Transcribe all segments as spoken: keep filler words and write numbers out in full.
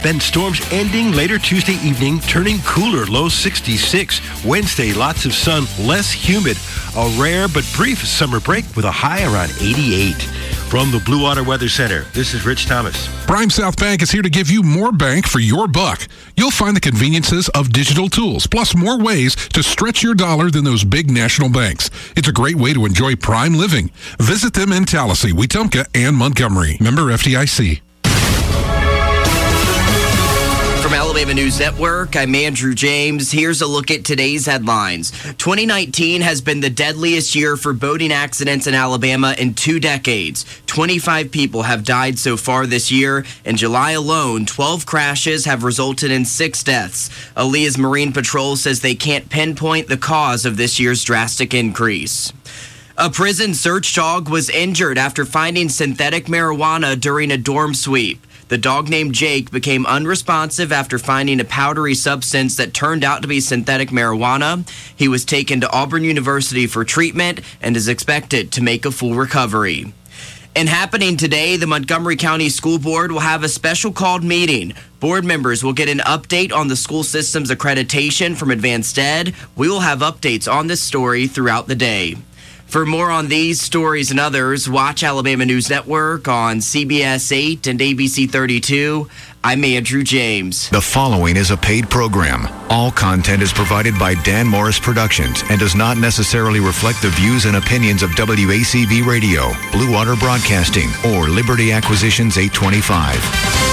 Then storms ending later Tuesday evening, turning cooler, low sixty-six. Wednesday, lots of sun, less humid. A rare but brief summer break with a high around eighty-eight. From the Blue Water Weather Center, this is Rich Thomas. Prime South Bank is here to give you more bank for your buck. You'll find the conveniences of digital tools, plus more ways to stretch your dollar than those big national banks. It's a great way to enjoy prime living. Visit them in Tallahassee, Wetumpka, and Montgomery. Member F D I C. From Alabama News Network, I'm Andrew James. Here's a look at today's headlines. twenty nineteen has been the deadliest year for boating accidents in Alabama in two decades. twenty-five people have died so far this year. In July alone, twelve crashes have resulted in six deaths. Aaliyah's Marine Patrol says they can't pinpoint the cause of this year's drastic increase. A prison search dog was injured after finding synthetic marijuana during a dorm sweep. The dog named Jake became unresponsive after finding a powdery substance that turned out to be synthetic marijuana. He was taken to Auburn University for treatment and is expected to make a full recovery. And happening today, the Montgomery County School Board will have a special called meeting. Board members will get an update on the school system's accreditation from Advanced Ed. We will have updates on this story throughout the day. For more on these stories and others, watch Alabama News Network on C B S eight and A B C thirty-two. I'm Andrew James. The following is a paid program. All content is provided by Dan Morris Productions and does not necessarily reflect the views and opinions of W A C V Radio, Blue Water Broadcasting, or Liberty Acquisitions eight twenty-five.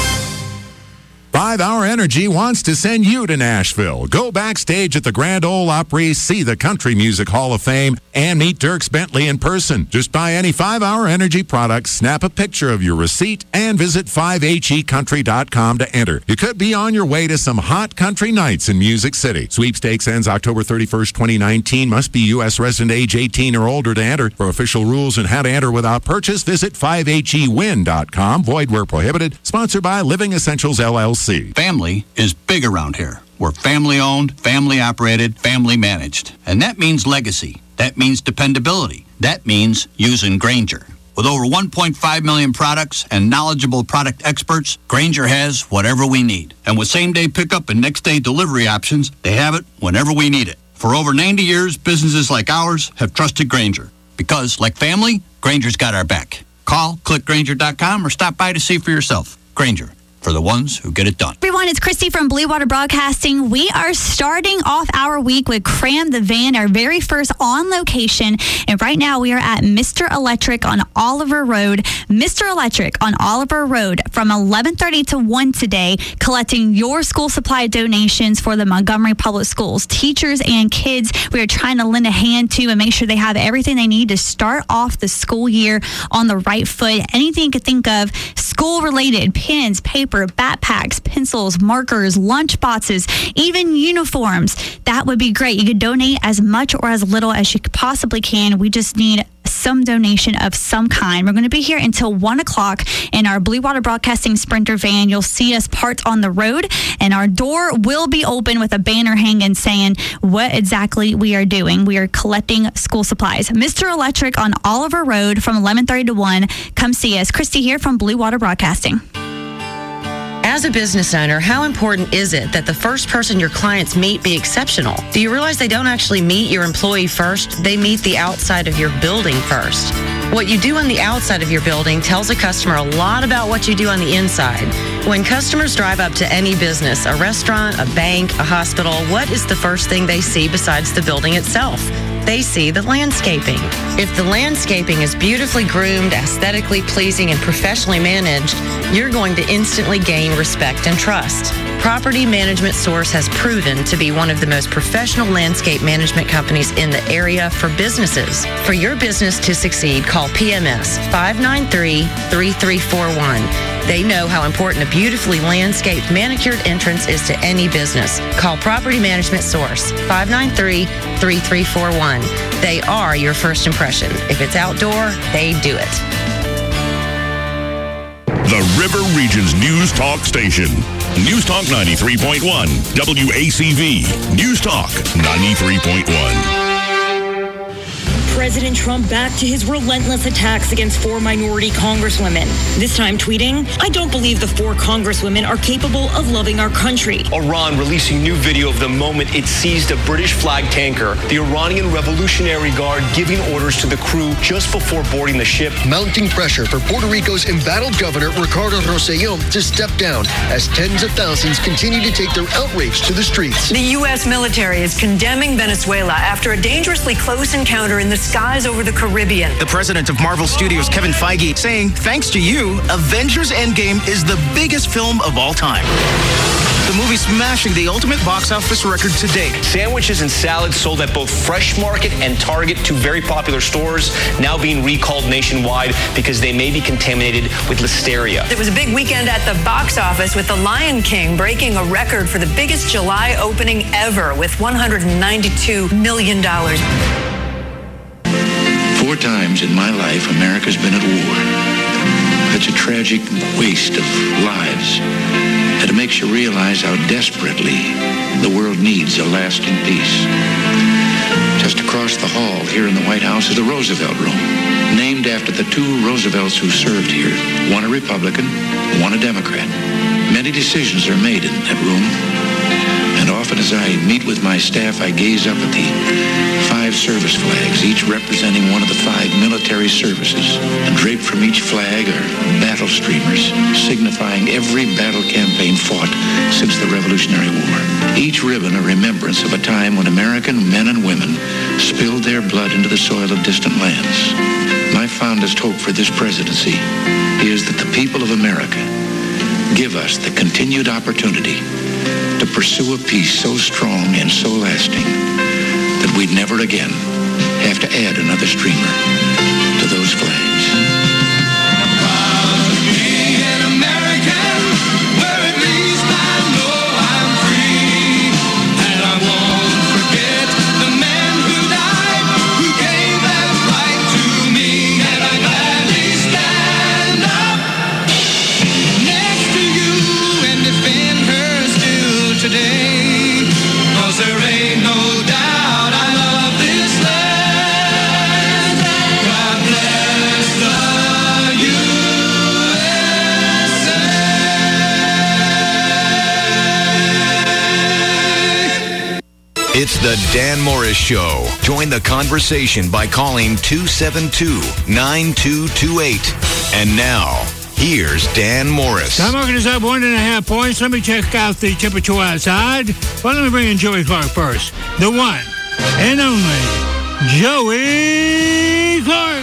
five hour Energy wants to send you to Nashville. Go backstage at the Grand Ole Opry, see the Country Music Hall of Fame, and meet Dierks Bentley in person. Just buy any five hour Energy product, snap a picture of your receipt, and visit five H E country dot com to enter. You could be on your way to some hot country nights in Music City. Sweepstakes ends October thirty-first, twenty nineteen. Must be U S resident age eighteen or older to enter. For official rules and how to enter without purchase, visit five H E win dot com. Void where prohibited. Sponsored by Living Essentials, L L C. Family is big around here. We're family-owned, family-operated, family-managed. And that means legacy. That means dependability. That means using Grainger. With over one point five million products and knowledgeable product experts, Grainger has whatever we need. And with same-day pickup and next-day delivery options, they have it whenever we need it. For over ninety years, businesses like ours have trusted Grainger. Because, like family, Grainger's got our back. Call, click Grainger dot com, or stop by to see for yourself. Grainger, for the ones who get it done. Everyone, it's Christy from Blue Water Broadcasting. We are starting off our week with Cram the Van, our very first on location. And right now we are at Mister Electric on Oliver Road. Mister Electric on Oliver Road from eleven thirty to one today, collecting your school supply donations for the Montgomery Public Schools. Teachers and kids, we are trying to lend a hand to and make sure they have everything they need to start off the school year on the right foot. Anything you could think of, school-related, pens, paper, backpacks, pencils, markers, lunch boxes, even uniforms. That would be great. You could donate as much or as little as you possibly can. We just need some donation of some kind. We're going to be here until one o'clock in our Blue Water Broadcasting Sprinter van. You'll see us parked on the road, and our door will be open with a banner hanging saying what exactly we are doing. We are collecting school supplies. Mister Electric on Oliver Road from eleven thirty to one. Come see us. Christy here from Blue Water Broadcasting. As a business owner, how important is it that the first person your clients meet be exceptional? Do you realize they don't actually meet your employee first? They meet the outside of your building first. What you do on the outside of your building tells a customer a lot about what you do on the inside. When customers drive up to any business, a restaurant, a bank, a hospital, what is the first thing they see besides the building itself? They see the landscaping. If the landscaping is beautifully groomed, aesthetically pleasing, and professionally managed, you're going to instantly gain respect and trust. Property Management Source has proven to be one of the most professional landscape management companies in the area for businesses. For your business to succeed, call P M S five nine three, three three four one. They know how important a beautifully landscaped, manicured entrance is to any business. Call Property Management Source, five nine three, three three four one. They are your first impression. If it's outdoor, they do it. The River Region's News Talk Station. News Talk ninety-three point one. W A C V. News Talk ninety-three point one. President Trump back to his relentless attacks against four minority congresswomen. This time tweeting, "I don't believe the four congresswomen are capable of loving our country." Iran releasing new video of the moment it seized a British flag tanker. The Iranian Revolutionary Guard giving orders to the crew just before boarding the ship. Mounting pressure for Puerto Rico's embattled governor, Ricardo Rosselló, to step down as tens of thousands continue to take their outrage to the streets. The U S military is condemning Venezuela after a dangerously close encounter in the skies over the Caribbean. The president of Marvel Studios, Kevin Feige, saying, "Thanks to you, Avengers Endgame is the biggest film of all time." The movie smashing the ultimate box office record to date. Sandwiches and salads sold at both Fresh Market and Target, two very popular stores, now being recalled nationwide because they may be contaminated with listeria. It was a big weekend at the box office with The Lion King breaking a record for the biggest July opening ever with one hundred ninety-two million dollars. Four times in my life, America's been at war. It's a tragic waste of lives. And it makes you realize how desperately the world needs a lasting peace. Just across the hall here in the White House is the Roosevelt Room, named after the two Roosevelts who served here, one a Republican, one a Democrat. Many decisions are made in that room, and often as I meet with my staff, I gaze up at the five service flags, each representing one of the five military services, and draped from each flag are battle streamers, signifying every battle campaign fought since the Revolutionary War. Each ribbon a remembrance of a time when American men and women spilled their blood into the soil of distant lands. My fondest hope for this presidency is that the people of America give us the continued opportunity to pursue a peace so strong and so lasting that we'd never again have to add another streamer to those flags. It's the Dan Morris Show. Join the conversation by calling two seven two, nine two two eight. And now, here's Dan Morris. Time market is up one and a half points. Let me check out the temperature outside. Well, let me bring in Joey Clark first. The one and only Joey Clark.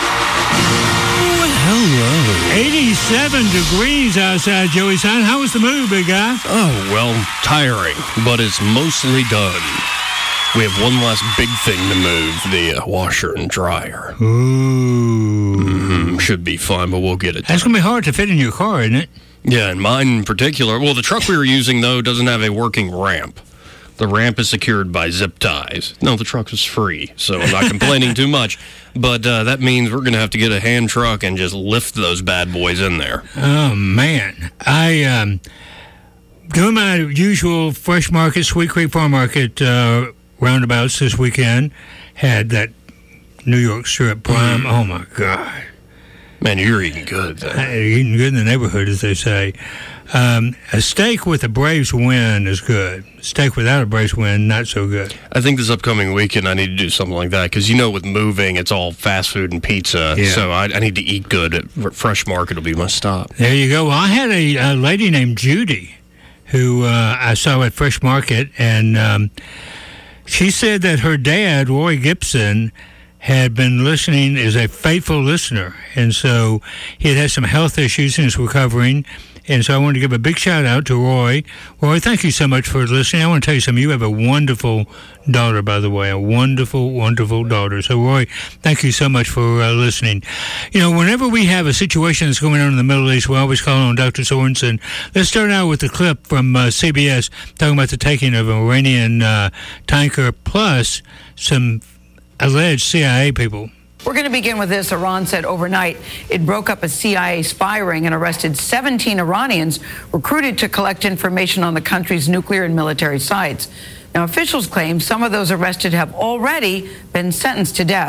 Hello. eighty-seven degrees outside, Joey son. How was the move, big guy? Oh, well, tiring, but it's mostly done. We have one last big thing to move, the uh, washer and dryer. Ooh. Mm-hmm. Should be fine, but we'll get it done. That's going to be hard to fit in your car, isn't it? Yeah, and mine in particular. Well, the truck we were using, though, doesn't have a working ramp. The ramp is secured by zip ties. No, the truck is free, so I'm not complaining too much. But uh, that means we're going to have to get a hand truck and just lift those bad boys in there. Oh, man. I, um, doing my usual Fresh Market, Sweet Creek Farm Market uh, roundabouts this weekend, had that New York strip prime. Mm. Oh, my God. Man, you're eating good. I, eating good in the neighborhood, as they say. Um, a steak with a Braves win is good. Steak without a Braves win, not so good. I think this upcoming weekend I need to do something like that because, you know, with moving, it's all fast food and pizza. Yeah. So I, I need to eat good at Fresh Market. Will be my stop. There you go. Well, I had a, a lady named Judy who uh, I saw at Fresh Market, and um, she said that her dad, Roy Gibson, had been listening, is a faithful listener. And so he had had some health issues and is recovering. And so I wanted to give a big shout out to Roy. Roy, thank you so much for listening. I want to tell you something. You have a wonderful daughter, by the way, a wonderful, wonderful daughter. So, Roy, thank you so much for uh, listening. You know, whenever we have a situation that's going on in the Middle East, we always call on Doctor Sorensen. Let's start out with a clip from uh, C B S talking about the taking of an Iranian uh, tanker plus some alleged C I A people. We're going to begin with this. Iran said overnight it broke up a C I A spy ring and arrested seventeen Iranians recruited to collect information on the country's nuclear and military sites. Now, officials claim some of those arrested have already been sentenced to death.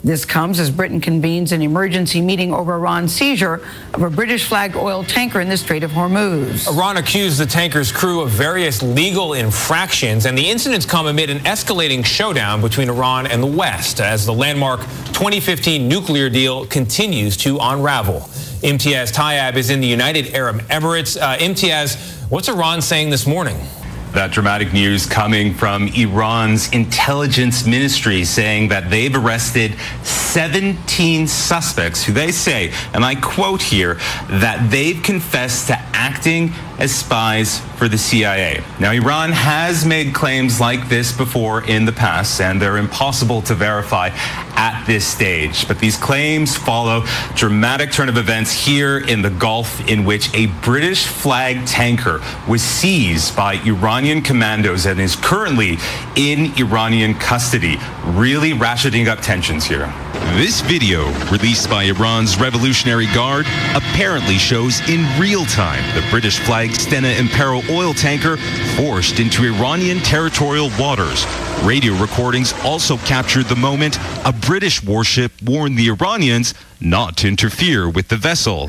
This comes as Britain convenes an emergency meeting over Iran's seizure of a British-flagged oil tanker in the Strait of Hormuz. Iran accused the tanker's crew of various legal infractions, and the incidents come amid an escalating showdown between Iran and the West as the landmark twenty fifteen nuclear deal continues to unravel. Imtiaz Tayyab is in the United Arab Emirates. Uh, Imtiaz, what's Iran saying this morning? That dramatic news coming from Iran's intelligence ministry saying that they've arrested seventeen suspects who they say, and I quote here, that they've confessed to acting as spies for the C I A. Now, Iran has made claims like this before in the past, and they're impossible to verify at this stage. But these claims follow a dramatic turn of events here in the Gulf, in which a British flag tanker was seized by Iranian commandos and is currently in Iranian custody, really ratcheting up tensions here. This video, released by Iran's Revolutionary Guard, apparently shows in real time the British flagged Stena Impero oil tanker forced into Iranian territorial waters. Radio recordings also captured the moment a British warship warned the Iranians not to interfere with the vessel.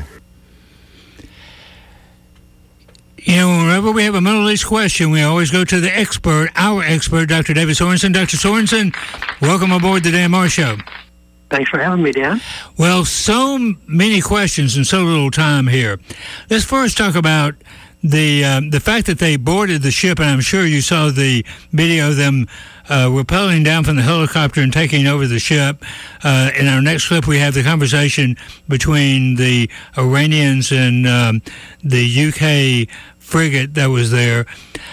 You know, whenever we have a Middle East question, we always go to the expert, our expert, Doctor David Sorensen. Doctor Sorensen, welcome aboard the Dan Moore Show. Thanks for having me, Dan. Well, so many questions and so little time here. Let's first talk about the um, the fact that they boarded the ship, and I'm sure you saw the video of them uh, rappelling down from the helicopter and taking over the ship. Uh, in our next clip, we have the conversation between the Iranians and um, the U K frigate that was there.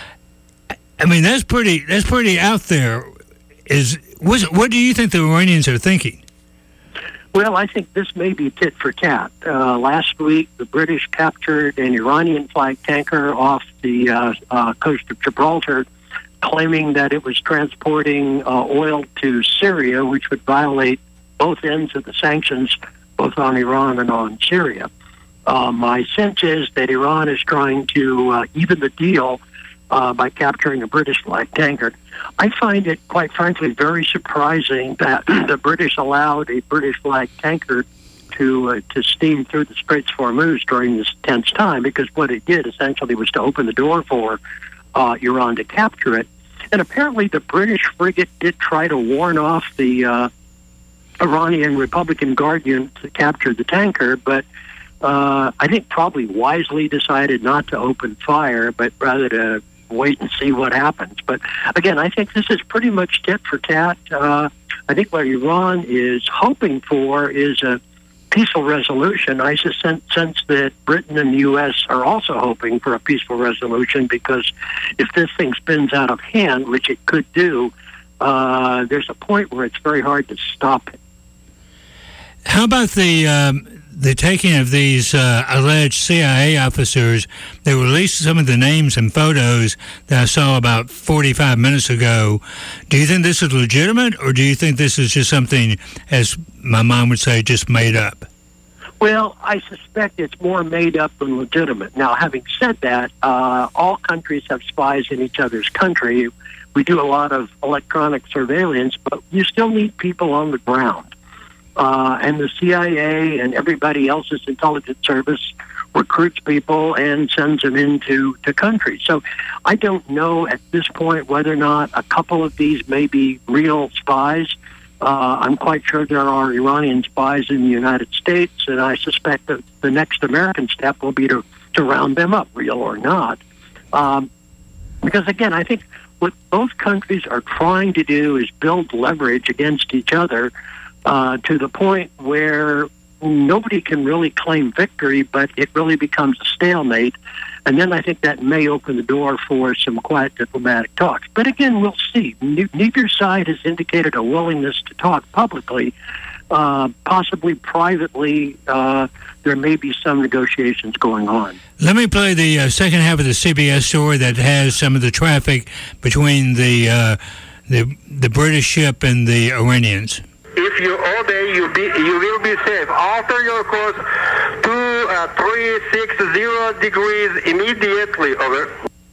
I mean, that's pretty. That's pretty out there. Is was what do you think the Iranians are thinking? Well, I think this may be tit for tat. Uh, last week, the British captured an Iranian-flagged tanker off the uh, uh, coast of Gibraltar, claiming that it was transporting uh, oil to Syria, which would violate both ends of the sanctions, both on Iran and on Syria. Uh, my sense is that Iran is trying to uh, even the deal uh, by capturing a British-flagged tanker. I find it, quite frankly, very surprising that the British allowed a British-flagged tanker to uh, to steam through the Straits of Hormuz during this tense time, because what it did essentially was to open the door for uh, Iran to capture it. And apparently the British frigate did try to warn off the uh, Iranian Republican Guard unit to capture the tanker, but uh, I think probably wisely decided not to open fire, but rather to wait and see what happens. But again, I think this is pretty much tit for tat. Uh, I think what Iran is hoping for is a peaceful resolution. I just sense, sense that Britain and the U S are also hoping for a peaceful resolution, because if this thing spins out of hand, which it could do, uh, there's a point where it's very hard to stop it. How about the um, the taking of these uh, alleged C I A officers? They released some of the names and photos that I saw about forty-five minutes ago. Do you think this is legitimate, or do you think this is just something, as my mom would say, just made up? Well, I suspect it's more made up than legitimate. Now, having said that, uh, all countries have spies in each other's country. We do a lot of electronic surveillance, but you still need people on the ground. Uh, and the C I A and everybody else's intelligence service recruits people and sends them into to countries. So I don't know at this point whether or not a couple of these may be real spies. Uh, I'm quite sure there are Iranian spies in the United States, and I suspect that the next American step will be to, to round them up, real or not. Um, because, again, I think what both countries are trying to do is build leverage against each other Uh, to the point where nobody can really claim victory, but it really becomes a stalemate. And then I think that may open the door for some quiet diplomatic talks. But again, we'll see. Ne- neither side has indicated a willingness to talk publicly. Uh, possibly privately, uh, there may be some negotiations going on. Let me play the uh, second half of the C B S story that has some of the traffic between the uh, the, the British ship and the Iranians. If you obey, you be you will be safe. Alter your course to uh, three six zero degrees immediately. Over.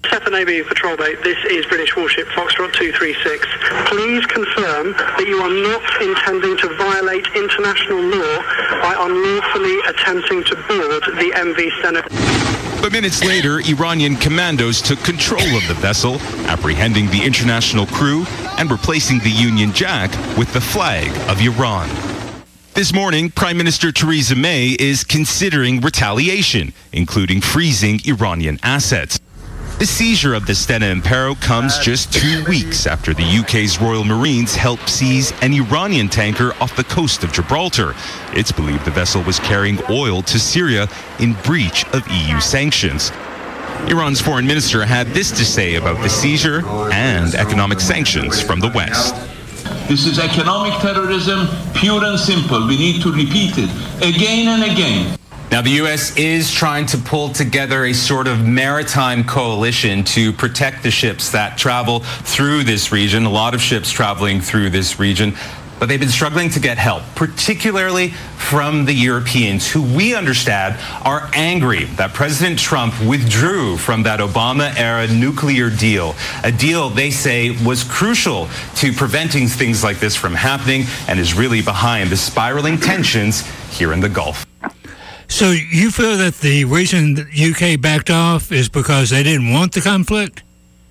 seven A B Patrol Boat, this is British warship Foxtrot two three six. Please confirm that you are not intending to violate international law by unlawfully attempting to board the M V Stena. But minutes later, Iranian commandos took control of the vessel, apprehending the international crew and replacing the Union Jack with the flag of Iran. This morning, Prime Minister Theresa May is considering retaliation, including freezing Iranian assets. The seizure of the Stena Impero comes just two weeks after the U K's Royal Marines helped seize an Iranian tanker off the coast of Gibraltar. It's believed the vessel was carrying oil to Syria in breach of E U sanctions. Iran's foreign minister had this to say about the seizure and economic sanctions from the West. This is economic terrorism, pure and simple. We need to repeat it again and again. Now, the U S is trying to pull together a sort of maritime coalition to protect the ships that travel through this region. A lot of ships traveling through this region, but they've been struggling to get help, particularly from the Europeans, who we understand are angry that President Trump withdrew from that Obama-era nuclear deal, a deal they say was crucial to preventing things like this from happening and is really behind the spiraling tensions here in the Gulf. So you feel that the reason the U K backed off is because they didn't want the conflict?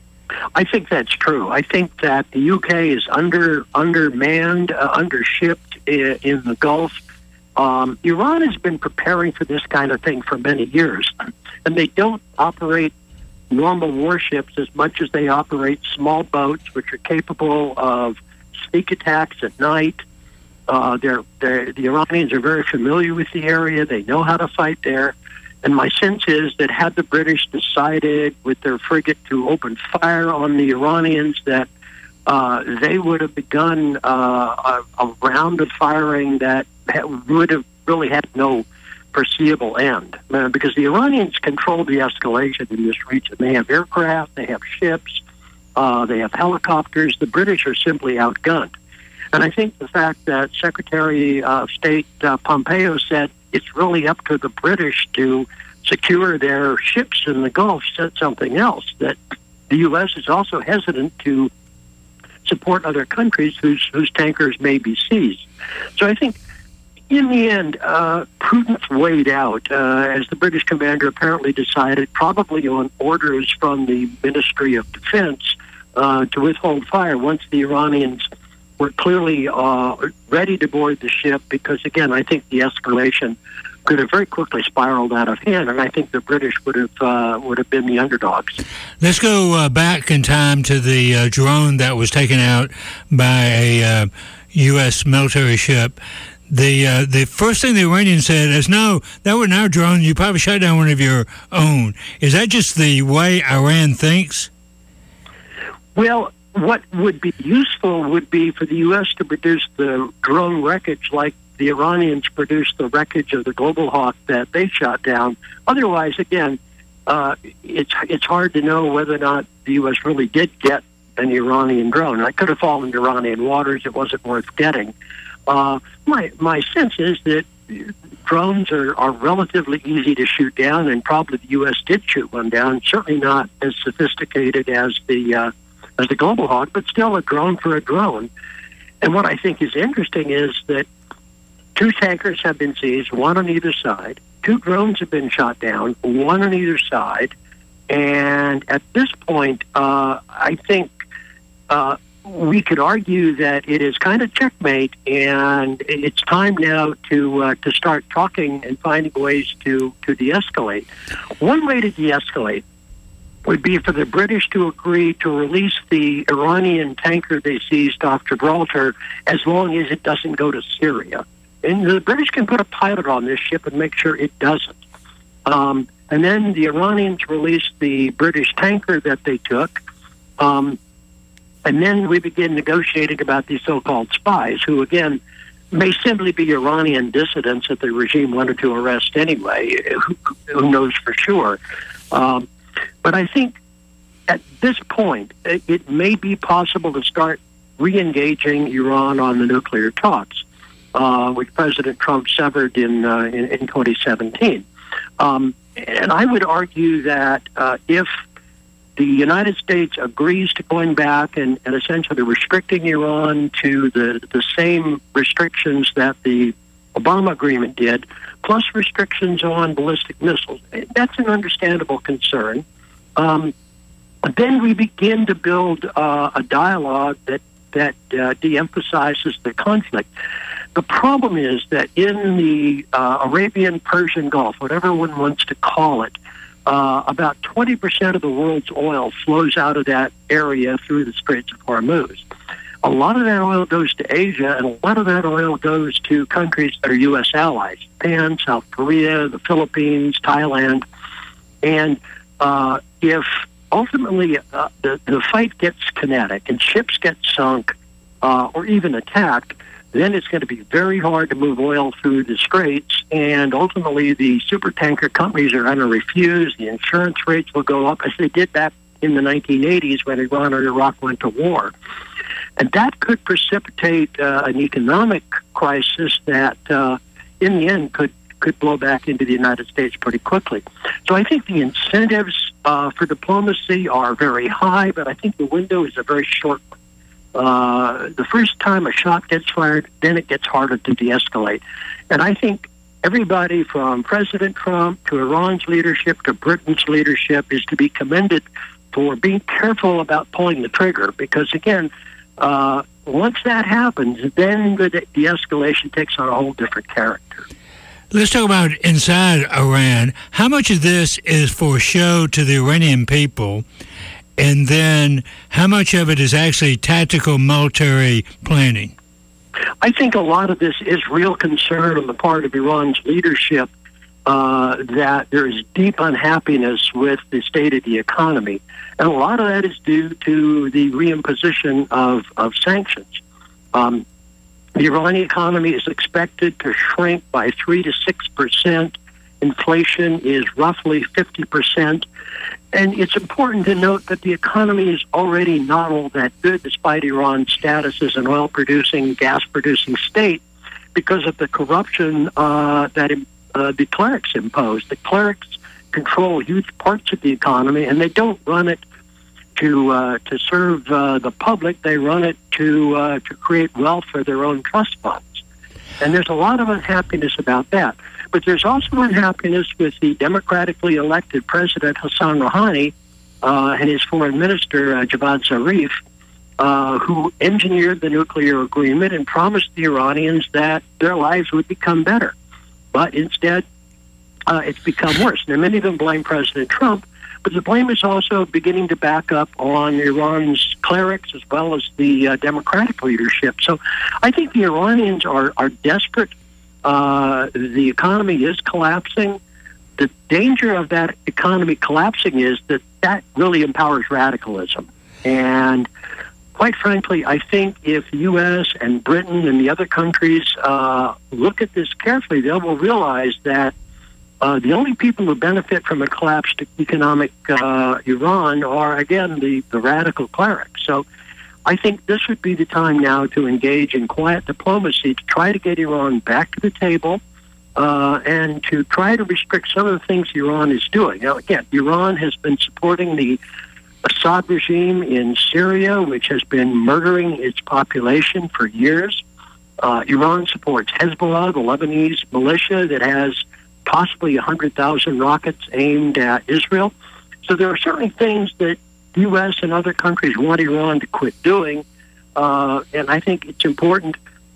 I think that's true. I think that the U K is under undermanned, uh, undershipped in, in the Gulf. Um, Iran has been preparing for this kind of thing for many years, and they don't operate normal warships as much as they operate small boats, which are capable of sneak attacks at night. Uh, they're, they're, the Iranians are very familiar with the area. They know how to fight there. And my sense is that had the British decided with their frigate to open fire on the Iranians, that uh, they would have begun uh, a, a round of firing that would have really had no foreseeable end. Uh, because the Iranians control the escalation in this region. They have aircraft, they have ships, uh, they have helicopters. The British are simply outgunned. And I think the fact that Secretary of State uh, Pompeo said it's really up to the British to secure their ships in the Gulf said something else, that the U S is also hesitant to support other countries whose, whose tankers may be seized. So I think in the end, uh, prudence weighed out uh, as the British commander apparently decided, probably on orders from the Ministry of Defense, uh, to withhold fire once the Iranians were clearly uh, ready to board the ship, because, again, I think the escalation could have very quickly spiraled out of hand, and I think the British would have uh, would have been the underdogs. Let's go uh, back in time to the uh, drone that was taken out by a uh, U S military ship. The uh, the first thing the Iranians said is, no, that wasn't our drone. You probably shot down one of your own. Is that just the way Iran thinks? Well, what would be useful would be for the U S to produce the drone wreckage like the Iranians produced the wreckage of the Global Hawk that they shot down. Otherwise, again, uh, it's it's hard to know whether or not the U S really did get an Iranian drone. It could have fallen to Iranian waters. It wasn't worth getting. Uh, my my sense is that drones are, are relatively easy to shoot down, and probably the U S did shoot one down. Certainly not as sophisticated as the uh, as the Global Hawk, but still a drone for a drone. And what I think is interesting is that two tankers have been seized, one on either side. Two drones have been shot down, one on either side. And at this point, uh, I think uh, we could argue that it is kind of checkmate, and it's time now to uh, to start talking and finding ways to, to de-escalate. One way to de-escalate would be for the British to agree to release the Iranian tanker they seized off Gibraltar as long as it doesn't go to Syria. And the British can put a pilot on this ship and make sure it doesn't. Um, and then the Iranians release the British tanker that they took. Um, and then we begin negotiating about these so-called spies, who, again, may simply be Iranian dissidents that the regime wanted to arrest anyway. Who, who knows for sure? Um, But I think at this point, it, it may be possible to start re-engaging Iran on the nuclear talks, uh, which President Trump severed in uh, in, in twenty seventeen. Um, and I would argue that uh, if the United States agrees to going back and, and essentially restricting Iran to the, the same restrictions that the Obama agreement did, plus restrictions on ballistic missiles. That's an understandable concern. Um, then we begin to build uh, a dialogue that, that uh, de-emphasizes the conflict. The problem is that in the uh, Arabian Persian Gulf, whatever one wants to call it, uh, about twenty percent of the world's oil flows out of that area through the Straits of Hormuz. A lot of that oil goes to Asia, and a lot of that oil goes to countries that are U S allies, Japan, South Korea, the Philippines, Thailand. And uh, if ultimately uh, the, the fight gets kinetic and ships get sunk uh, or even attacked, then it's going to be very hard to move oil through the straits, and ultimately the supertanker companies are going to refuse. The insurance rates will go up, as they did back in the nineteen eighties when Iran and Iraq went to war. And that could precipitate uh, an economic crisis that, uh, in the end, could, could blow back into the United States pretty quickly. So I think the incentives uh, for diplomacy are very high, but I think the window is a very short one. Uh, the first time a shot gets fired, then it gets harder to de-escalate. And I think everybody from President Trump to Iran's leadership to Britain's leadership is to be commended for being careful about pulling the trigger, because, again, uh, once that happens, then the de-escalation takes on a whole different character. Let's talk about inside Iran. How much of this is for show to the Iranian people? And then how much of it is actually tactical military planning? I think a lot of this is real concern on the part of Iran's leadership uh, that there is deep unhappiness with the state of the economy. And a lot of that is due to the reimposition of, of sanctions. Um, the Iranian economy is expected to shrink by three to six percent. Inflation is roughly fifty percent. And it's important to note that the economy is already not all that good, despite Iran's status as an oil-producing, gas-producing state, because of the corruption uh, that uh, the clerics impose. The clerics control huge parts of the economy, and they don't run it to uh, to serve uh, the public. They run it to uh, to create wealth for their own trust funds. And there's a lot of unhappiness about that. But there's also unhappiness with the democratically elected President Hassan Rouhani uh, and his foreign minister, uh, Javad Zarif, uh, who engineered the nuclear agreement and promised the Iranians that their lives would become better. But instead, uh, it's become worse. Now, many of them blame President Trump, but the blame is also beginning to back up on Iran's clerics as well as the uh, democratic leadership. So I think the Iranians are, are desperate. Uh, the economy is collapsing. The danger of that economy collapsing is that that really empowers radicalism. And quite frankly, I think if the U S and Britain and the other countries uh, look at this carefully, they will realize that uh, the only people who benefit from a collapsed economic uh, Iran are, again, the, the radical clerics. So I think this would be the time now to engage in quiet diplomacy to try to get Iran back to the table uh, and to try to restrict some of the things Iran is doing. Now, again, Iran has been supporting the Assad regime in Syria, which has been murdering its population for years. Uh, Iran supports Hezbollah, the Lebanese militia that has possibly one hundred thousand rockets aimed at Israel. So there are certainly things that the U S and other countries want Iran to quit doing, uh, and I think it's important,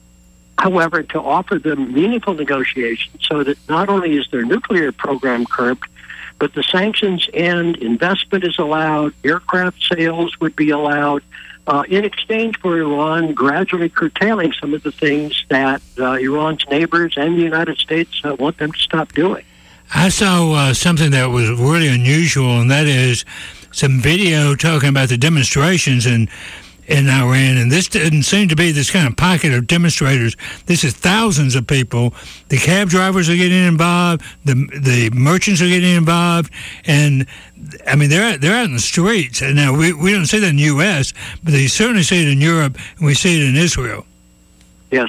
however, to offer them meaningful negotiations so that not only is their nuclear program curbed, but the sanctions and investment is allowed, aircraft sales would be allowed, uh, in exchange for Iran gradually curtailing some of the things that uh, Iran's neighbors and the United States uh, want them to stop doing. I saw uh, something that was really unusual, and that is some video talking about the demonstrations in in Iran, and this didn't seem to be this kind of pocket of demonstrators. This is thousands of people. The cab drivers are getting involved. The the merchants are getting involved, and I mean they're they're out in the streets. And now we we don't see that in the U S, but they certainly see it in Europe, and we see it in Israel. Yes.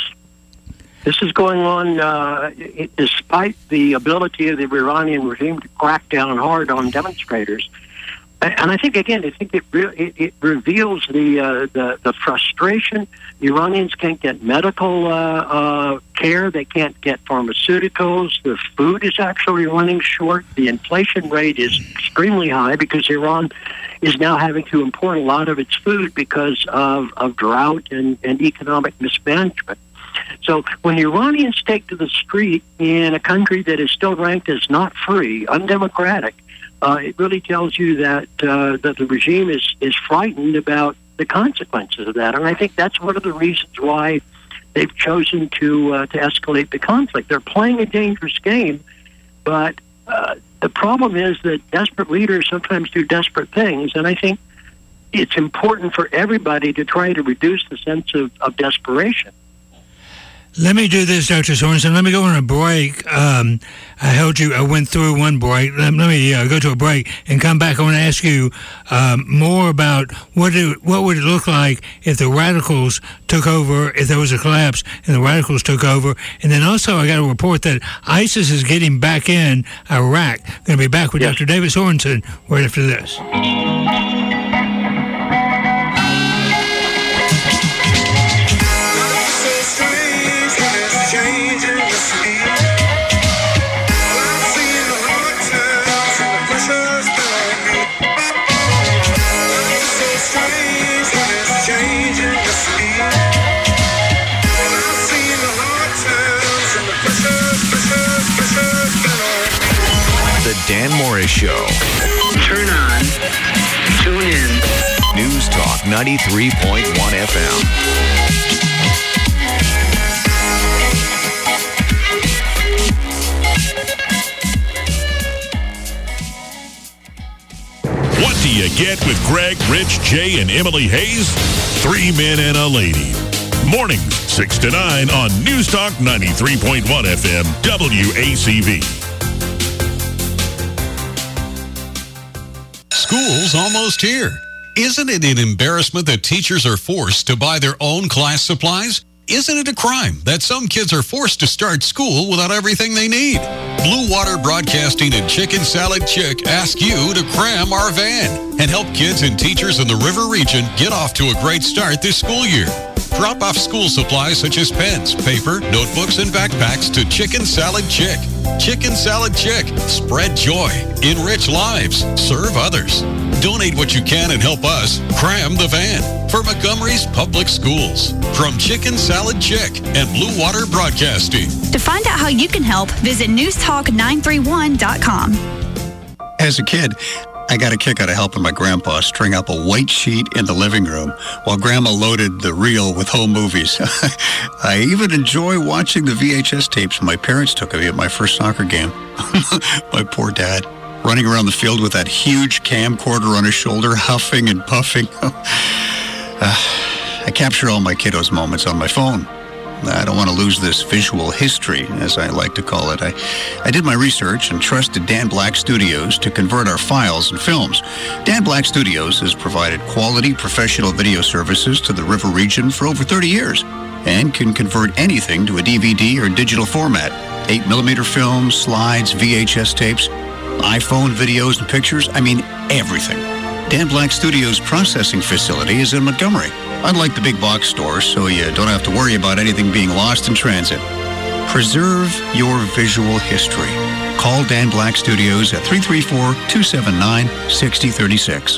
This is going on uh, it, despite the ability of the Iranian regime to crack down hard on demonstrators. And I think, again, I think it re- it, it reveals the, uh, the the frustration. The Iranians can't get medical uh, uh, care. They can't get pharmaceuticals. The food is actually running short. The inflation rate is extremely high because Iran is now having to import a lot of its food because of, of drought and, and economic mismanagement. So when the Iranians take to the street in a country that is still ranked as not free, undemocratic, uh, it really tells you that uh, that the regime is, is frightened about the consequences of that. And I think that's one of the reasons why they've chosen to uh, to escalate the conflict. They're playing a dangerous game, but uh, the problem is that desperate leaders sometimes do desperate things. And I think it's important for everybody to try to reduce the sense of, of desperation. Let me do this, Doctor Sorensen. Let me go on a break. Um, I held you, I went through one break. Let, let me uh, go to a break and come back. I want to ask you um, more about what it, what would it look like if the radicals took over, if there was a collapse and the radicals took over. And then also I got a report that ISIS is getting back in Iraq. Going to be back with yes. Doctor David Sorensen right after this. Dan Morris Show. Turn on. Tune in. News Talk ninety-three point one F M. What do you get with Greg, Rich, Jay, and Emily Hayes? Three men and a lady. Mornings, six to nine on News Talk ninety-three point one F M, W A C V. School's almost here. Isn't it an embarrassment that teachers are forced to buy their own class supplies? Isn't it a crime that some kids are forced to start school without everything they need? Blue Water Broadcasting and Chicken Salad Chick ask you to cram our van and help kids and teachers in the River Region get off to a great start this school year. Drop off school supplies such as pens, paper, notebooks, and backpacks to Chicken Salad Chick. Chicken Salad Chick. Spread joy. Enrich lives. Serve others. Donate what you can and help us cram the van for Montgomery's Public Schools. From Chicken Salad Chick and Blue Water Broadcasting. To find out how you can help, visit news talk nine three one dot com. As a kid, I got a kick out of helping my grandpa string up a white sheet in the living room while Grandma loaded the reel with home movies. I even enjoy watching the V H S tapes my parents took of me at my first soccer game. My poor dad, running around the field with that huge camcorder on his shoulder, huffing and puffing. uh, I capture all my kiddos' moments on my phone. I don't want to lose this visual history, as I like to call it. I, I did my research and trusted Dan Black Studios to convert our files and films. Dan Black Studios has provided quality professional video services to the River Region for over thirty years and can convert anything to a D V D or digital format. eight millimeter films, slides, V H S tapes, iPhone videos and pictures. I mean, everything. Dan Black Studios' processing facility is in Montgomery. Unlike the big box stores, so you don't have to worry about anything being lost in transit. Preserve your visual history. Call Dan Black Studios at three three four, two seven nine, six zero three six.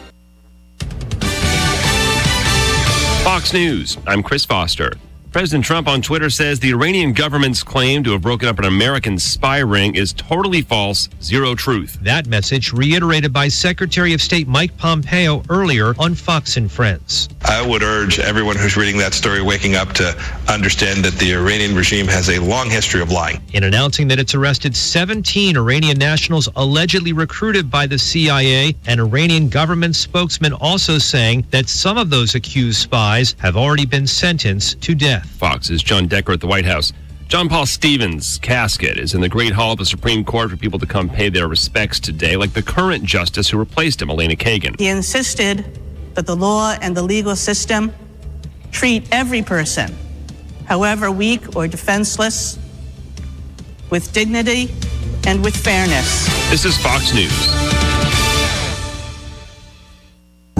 Fox News, I'm Chris Foster. President Trump on Twitter says the Iranian government's claim to have broken up an American spy ring is totally false, zero truth. That message reiterated by Secretary of State Mike Pompeo earlier on Fox and Friends. I would urge everyone who's reading that story waking up to understand that the Iranian regime has a long history of lying. In announcing that it's arrested seventeen Iranian nationals allegedly recruited by the C I A, an Iranian government spokesman also saying that some of those accused spies have already been sentenced to death. Fox's John Decker at the White House. John Paul Stevens' casket is in the Great Hall of the Supreme Court for people to come pay their respects today, like the current justice who replaced him, Elena Kagan. He insisted that the law and the legal system treat every person, however weak or defenseless, with dignity and with fairness. This is Fox News.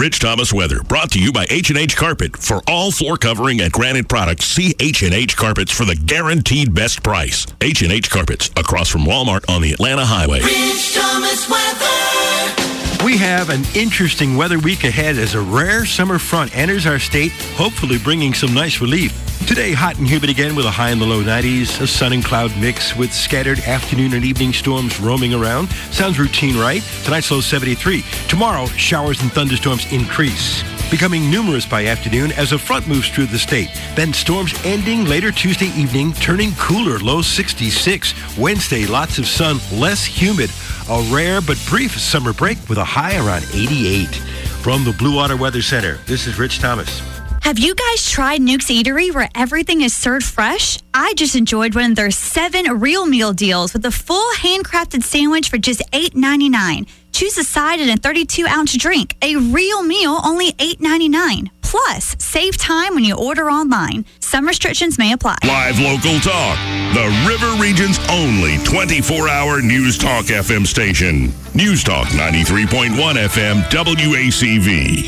Rich Thomas weather, brought to you by H and H Carpet. For all floor covering and granite products, see H and H Carpets for the guaranteed best price. H and H Carpets, across from Walmart on the Atlanta Highway. Rich Thomas weather. We have an interesting weather week ahead as a rare summer front enters our state, hopefully bringing some nice relief. Today, hot and humid again with a high in the low nineties, a sun and cloud mix with scattered afternoon and evening storms roaming around. Sounds routine, right? Tonight's low seventy-three. Tomorrow, showers and thunderstorms increase, becoming numerous by afternoon as a front moves through the state. Then storms ending later Tuesday evening, turning cooler, low sixty-six. Wednesday, lots of sun, less humid. A rare but brief summer break with a high around eighty-eight. From the Blue Water Weather Center, this is Rich Thomas. Have you guys tried Nuke's Eatery where everything is served fresh? I just enjoyed one of their seven real meal deals with a full handcrafted sandwich for just eight ninety-nine. Choose a side and a thirty-two ounce drink. A real meal, only eight ninety-nine. Plus, save time when you order online. Some restrictions may apply. Live local talk. The River Region's only twenty-four hour News Talk F M station. News Talk ninety-three point one F M W A C V.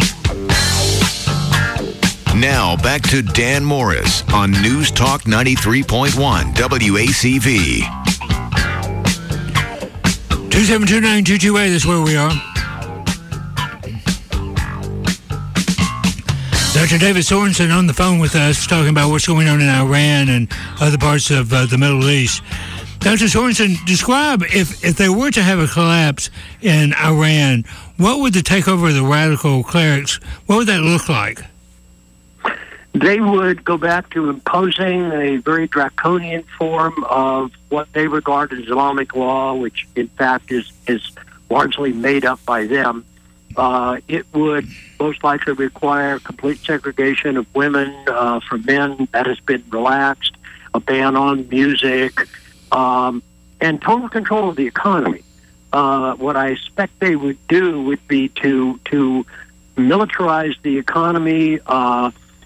Now back to Dan Morris on News Talk ninety-three point one W A C V. two seven two nine two two eight, that's where we are. Doctor David Sorensen on the phone with us talking about what's going on in Iran and other parts of uh, the Middle East. Doctor Sorensen, describe if, if they were to have a collapse in Iran, what would the takeover of the radical clerics, what would that look like? They would go back to imposing a very draconian form of what they regard as Islamic law, which in fact is, is largely made up by them. Uh, it would most likely require complete segregation of women uh, from men. That has been relaxed, a ban on music, um, and total control of the economy. Uh, what I expect they would do would be to to militarize the economy, uh,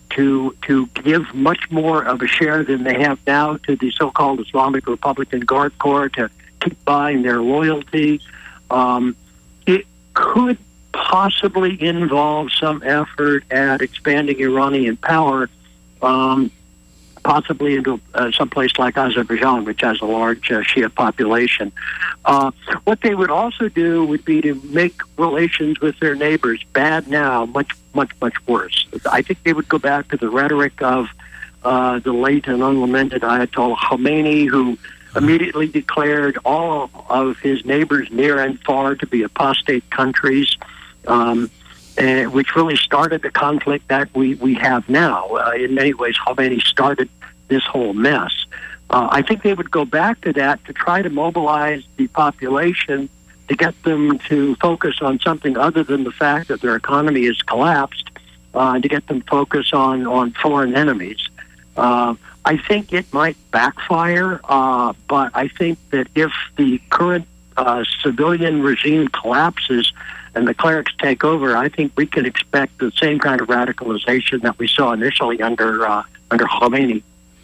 to to give much more of a share than they have now to the so-called Islamic Republican Guard Corps to keep buying their loyalty. Um, it could possibly involve some effort at expanding Iranian power, um, possibly into uh, some place like Azerbaijan, which has a large uh, Shia population. Uh, what they would also do would be to make relations with their neighbors, bad now, much, much, much worse. I think they would go back to the rhetoric of uh, the late and unlamented Ayatollah Khomeini, who immediately declared all of his neighbors near and far to be apostate countries, um, uh, which really started the conflict that we, we have now. Uh, in many ways, Khomeini started this whole mess. Uh, I think they would go back to that to try to mobilize the population to get them to focus on something other than the fact that their economy has collapsed, uh, and to get them focus on, on foreign enemies. Uh, I think it might backfire, uh, but I think that if the current uh, civilian regime collapses and the clerics take over, I think we can expect the same kind of radicalization that we saw initially under uh, under Khomeini.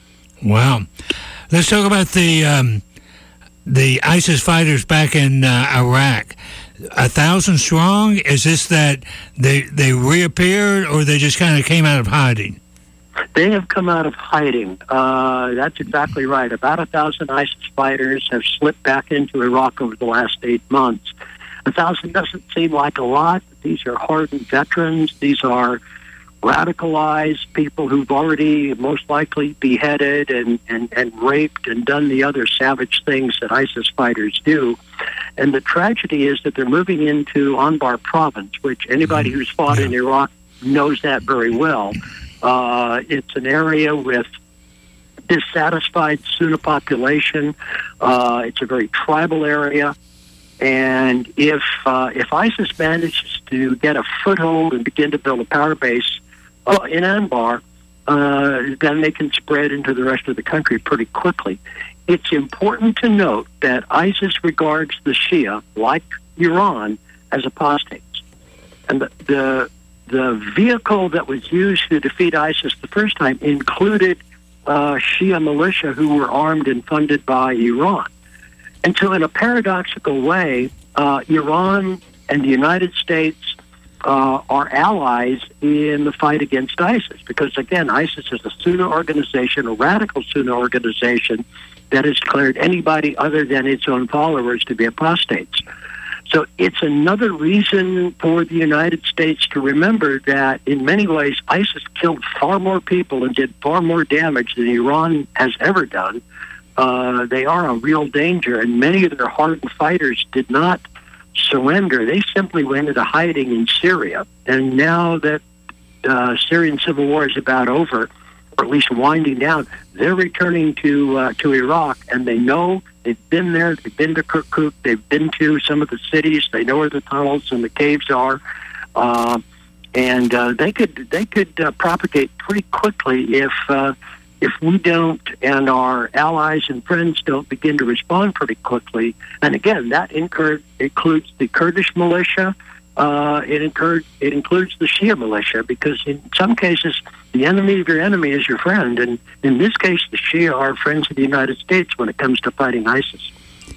Wow. Let's talk about the um, the ISIS fighters back in uh, Iraq. A thousand strong? Is this that they they reappeared, or they just kind of came out of hiding? They have come out of hiding. Uh, that's exactly right. About a thousand ISIS fighters have slipped back into Iraq over the last eight months. A thousand doesn't seem like a lot. These are hardened veterans. These are radicalized people who've already most likely beheaded and, and, and raped and done the other savage things that ISIS fighters do. And the tragedy is that they're moving into Anbar province, which anybody who's fought in Iraq knows that very well. Uh, it's an area with dissatisfied Sunni population. Uh, it's a very tribal area. And if uh, if ISIS manages to get a foothold and begin to build a power base uh, in Anbar, uh, then they can spread into the rest of the country pretty quickly. It's important to note that ISIS regards the Shia, like Iran, as apostates. And the, the, the vehicle that was used to defeat ISIS the first time included uh, Shia militia who were armed and funded by Iran. And so in a paradoxical way, uh, Iran and the United States uh, are allies in the fight against ISIS. Because, again, ISIS is a Sunni organization, a radical Sunni organization that has declared anybody other than its own followers to be apostates. So it's another reason for the United States to remember that in many ways ISIS killed far more people and did far more damage than Iran has ever done. Uh, they are a real danger, and many of their hardened fighters did not surrender. They simply went into hiding in Syria. And now that uh, Syrian civil war is about over, or at least winding down, they're returning to uh, to Iraq, and they know they've been there. They've been to Kirkuk. They've been to some of the cities. They know where the tunnels and the caves are, uh, and uh, they could they could uh, propagate pretty quickly if uh, if we don't, and our allies and friends don't begin to respond pretty quickly. And again, that incur- includes the Kurdish militia. Uh, it, incurred, it includes the Shia militia, because in some cases, the enemy of your enemy is your friend. And in this case, the Shia are friends of the United States when it comes to fighting ISIS.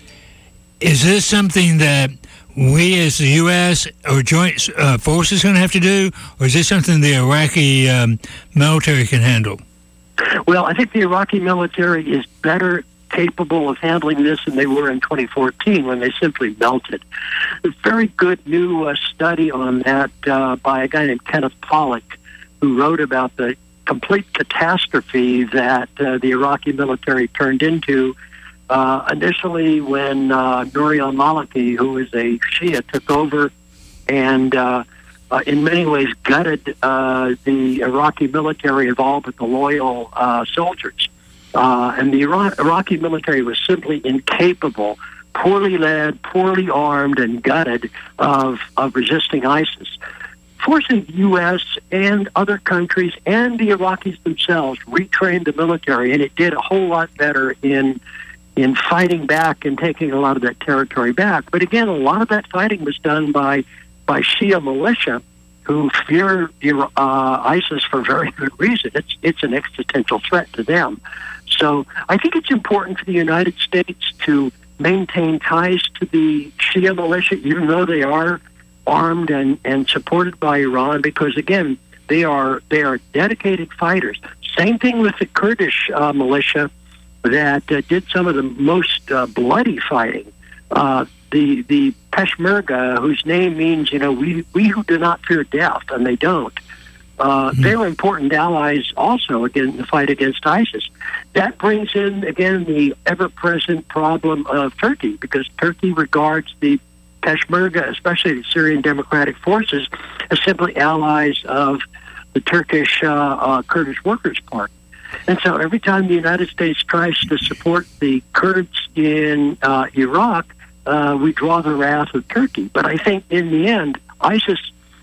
Is this something that we as the U S or joint uh, forces going to have to do, or is this something the Iraqi um, military can handle? Well, I think the Iraqi military is better capable of handling this than they were in twenty fourteen when they simply melted. A very good new uh, study on that uh, by a guy named Kenneth Pollack, who wrote about the complete catastrophe that uh, the Iraqi military turned into uh, initially when uh, Nouri al-Maliki, who is a Shia, took over and uh, uh, in many ways gutted uh, the Iraqi military of all but the loyal uh, soldiers. Uh, and the Iran- Iraqi military was simply incapable, poorly led, poorly armed, and gutted of, of resisting ISIS. Forcing the U S and other countries and the Iraqis themselves retrained the military, and it did a whole lot better in in fighting back and taking a lot of that territory back. But again, a lot of that fighting was done by by Shia militia who fear uh, ISIS for very good reason. It's it's an existential threat to them. So I think it's important for the United States to maintain ties to the Shia militia, even though they are armed and, and supported by Iran, because, again, they are they are dedicated fighters. Same thing with the Kurdish uh, militia that uh, did some of the most uh, bloody fighting. Uh, the the Peshmerga, whose name means, you know, we, we who do not fear death, and they don't. Uh, mm-hmm. They were important allies also again in the fight against ISIS. That brings in, again, the ever-present problem of Turkey, because Turkey regards the Peshmerga, especially the Syrian Democratic Forces, as simply allies of the Turkish uh, uh, Kurdish Workers' Party. And so every time the United States tries to support the Kurds in uh, Iraq, uh, we draw the wrath of Turkey. But I think in the end, ISIS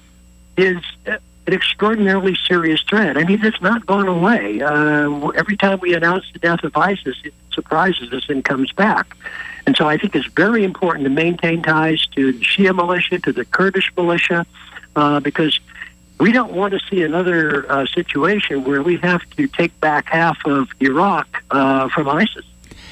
is an extraordinarily serious threat. I mean, it's not going away. Uh, every time we announce the death of ISIS, it surprises us and comes back. And so I think it's very important to maintain ties to the Shia militia, to the Kurdish militia, uh, because we don't want to see another uh, situation where we have to take back half of Iraq uh, from ISIS.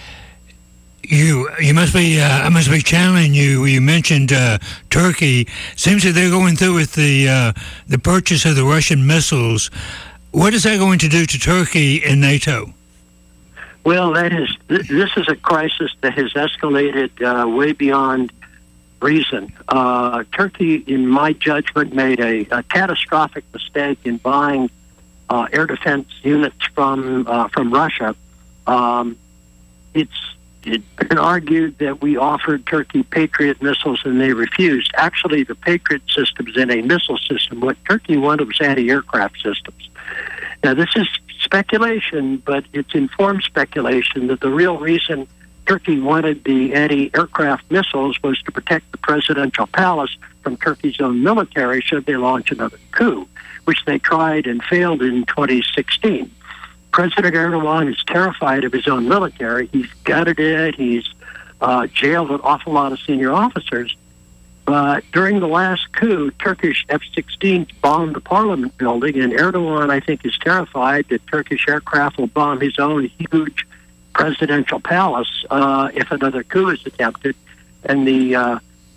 You you must be uh, I must be channeling you. You mentioned uh, Turkey. Seems that they're going through with the uh, the purchase of the Russian missiles. What is that going to do to Turkey and NATO? Well, that is this is a crisis that has escalated uh, way beyond reason. Uh, Turkey, in my judgment, made a, a catastrophic mistake in buying uh, air defense units from uh, from Russia. Um, it's it's been argued that we offered Turkey Patriot missiles and they refused. Actually, the Patriot system is in a missile system. What Turkey wanted was anti-aircraft systems. Now, this is speculation, but it's informed speculation that the real reason Turkey wanted the anti-aircraft missiles was to protect the presidential palace from Turkey's own military should they launch another coup, which they tried and failed in twenty sixteen. President Erdogan is terrified of his own military. He's gutted it. He's uh, jailed an awful lot of senior officers. But during the last coup, Turkish F sixteens bombed the parliament building, and Erdogan, I think, is terrified that Turkish aircraft will bomb his own huge presidential palace uh, if another coup is attempted. And the uh,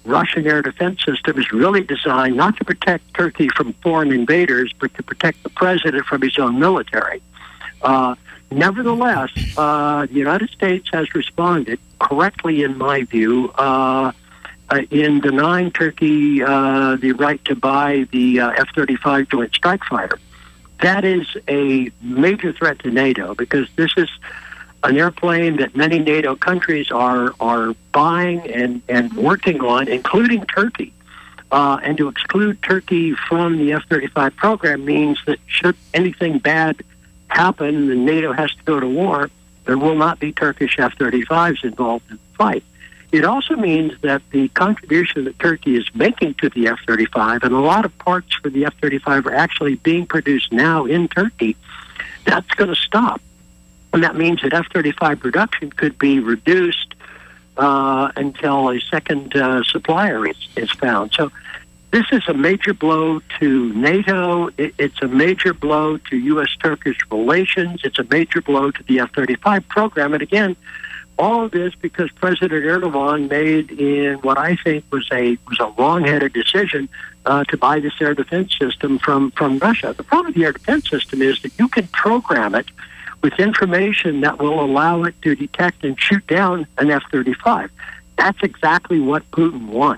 Russian air defense system is really designed not to protect Turkey from foreign invaders, but to protect the president from his own military. Uh, nevertheless, uh, the United States has responded correctly, in my view, uh, uh, in denying Turkey uh, the right to buy the uh, F thirty-five Joint Strike Fighter. That is a major threat to NATO, because this is an airplane that many NATO countries are are buying and, and working on, including Turkey. Uh, and to exclude Turkey from the F thirty-five program means that should anything bad happen and NATO has to go to war, there will not be Turkish F thirty-fives involved in the fight. It also means that the contribution that Turkey is making to the F thirty-five, and a lot of parts for the F thirty-five are actually being produced now in Turkey, that's going to stop. And that means that F thirty-five production could be reduced uh, until a second uh, supplier is, is found. So this is a major blow to NATO. It, it's a major blow to U S Turkish relations. It's a major blow to the F thirty-five program. And again, all of this because President Erdogan made in what I think was a was a wrong-headed decision uh, to buy this air defense system from, from Russia. The problem with the air defense system is that you can program it with information that will allow it to detect and shoot down an F thirty-five. That's exactly what Putin wants.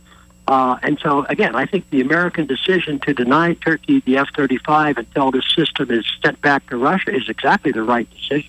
Uh, and so, again, I think the American decision to deny Turkey the F thirty-five until this system is sent back to Russia is exactly the right decision.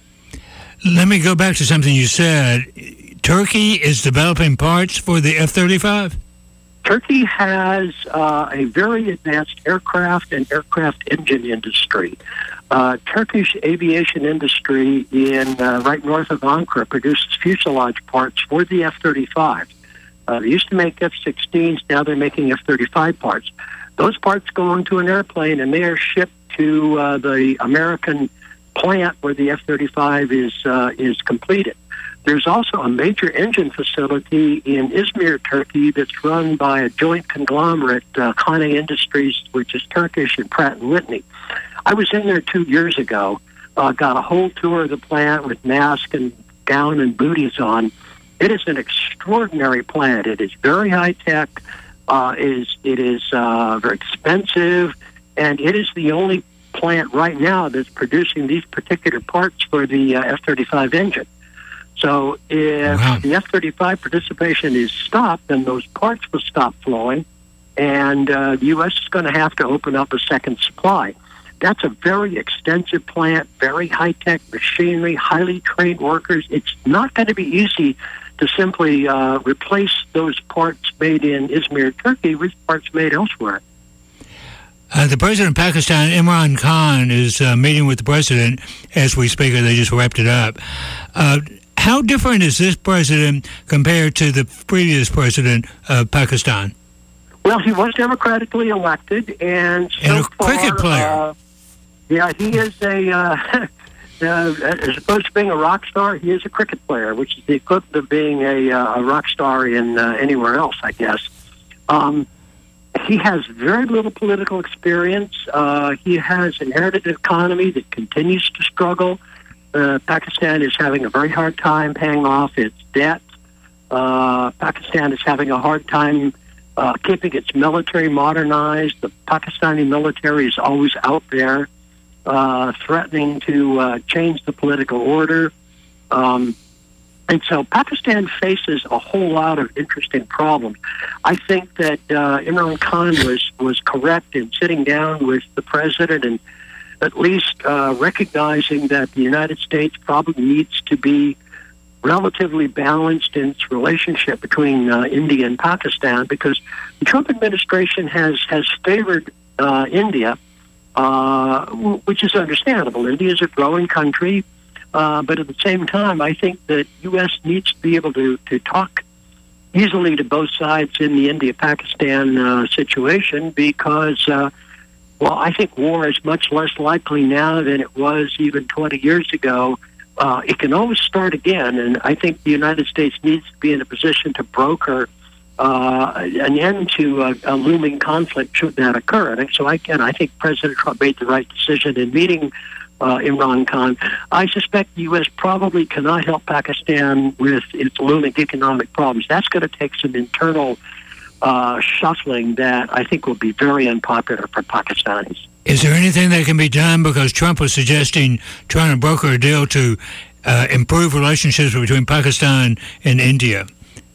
Let me go back to something you said. Turkey is developing parts for the F thirty-five? Turkey has uh, a very advanced aircraft and aircraft engine industry. Uh, Turkish aviation industry in uh, right north of Ankara produces fuselage parts for the F thirty-five. Uh, they used to make F sixteens, now they're making F thirty-five parts. Those parts go onto an airplane and they are shipped to uh, the American plant where the F thirty-five is uh, is completed. There's also a major engine facility in Izmir, Turkey, that's run by a joint conglomerate, uh, Kane Industries, which is Turkish, and Pratt and Whitney. I was in there two years ago, uh, got a whole tour of the plant with mask and gown and booties on. It is an extraordinary plant. It is very high-tech. Uh, it is, it is uh, very expensive, and it is the only plant right now that's producing these particular parts for the uh, F thirty-five engine. So if wow. the F thirty-five participation is stopped, then those parts will stop flowing, and uh, the U S is going to have to open up a second supply. That's a very extensive plant, very high-tech machinery, highly trained workers. It's not going to be easy to simply uh, replace those parts made in Izmir, Turkey, with parts made elsewhere. Uh, the president of Pakistan, Imran Khan, is uh, meeting with the president as we speak, or they just wrapped it up. Uh, how different is this president compared to the previous president of Pakistan? Well, he was democratically elected, and so and a far, cricket player. Uh, yeah, he is a, uh, uh, as opposed to being a rock star, he is a cricket player, which is the equivalent of being a, uh, a rock star in uh, anywhere else, I guess. Um, he has very little political experience. Uh, he has inherited an economy that continues to struggle. Uh, Pakistan is having a very hard time paying off its debt. Uh, Pakistan is having a hard time uh, keeping its military modernized. The Pakistani military is always out there uh, threatening to uh, change the political order. Um, and so Pakistan faces a whole lot of interesting problems. I think that uh, Imran Khan was, was correct in sitting down with the president and at least uh, recognizing that the United States probably needs to be relatively balanced in its relationship between uh, India and Pakistan, because the Trump administration has, has favored uh, India, uh, which is understandable. India is a growing country, uh, but at the same time, I think that U S needs to be able to, to talk easily to both sides in the India-Pakistan uh, situation, because uh, well, I think war is much less likely now than it was even twenty years ago. Uh, it can always start again, and I think the United States needs to be in a position to broker uh, an end to a, a looming conflict should that occur. And so, again, I think President Trump made the right decision in meeting uh, Imran Khan. I suspect the U S probably cannot help Pakistan with its looming economic problems. That's going to take some internal uh, shuffling that I think will be very unpopular for Pakistanis. Is there anything that can be done? Because Trump was suggesting trying to broker a deal to uh, improve relationships between Pakistan and India.